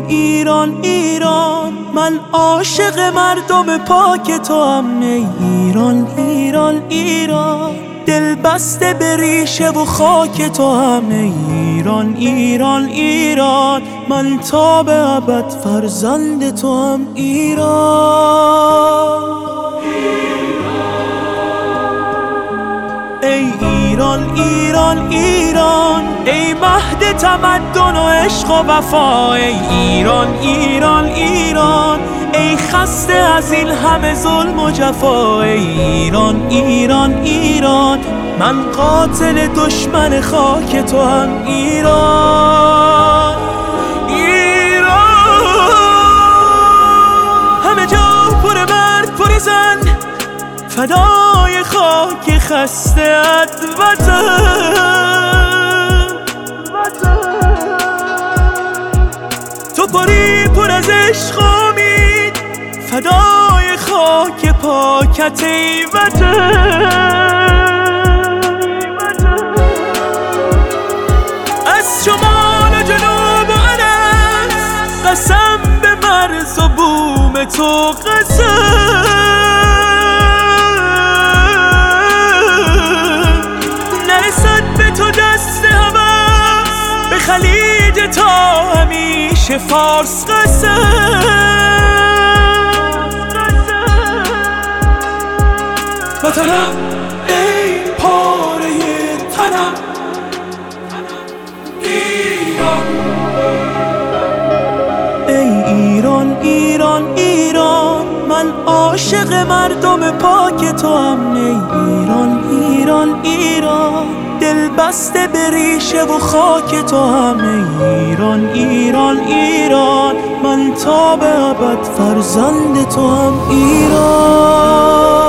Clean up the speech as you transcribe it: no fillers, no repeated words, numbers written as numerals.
ایران ایران، من عاشق مردم پاک تو هم. ای ایران ایران ایران، دل بسته به ریشه و خاک تو هم. ای ایران ایران ایران، من تا به ابد فرزند تو هم. ایران ای ایران ایران ایران، ای مهد تمدن و عشق و وفا. ای ایران ایران ایران، ای خسته از این همه ظلم و جفا. ای ایران ایران ایران، من قاتل دشمن خاک تو هم. ایران همه جا پر مرد پر زن، فدای خاک خسته ات وطن. تو پری پر از عشق و امید، فدای خاک پاکت ای وطن. از شمال و جنوب و عرض، قسم به مرز و بوم تو قسم. خلیج تا همیشه فارس قسم. وطنم ای پاره تنم، ایران. ای ایران ایران ایران، من عاشق مردم پاک تو هم. ای ایران ایران ایران، دل بسته به ریشه و خاک تو هم. ای ایران ایران ایران، من تا به ابد فرزند تو هم. ایران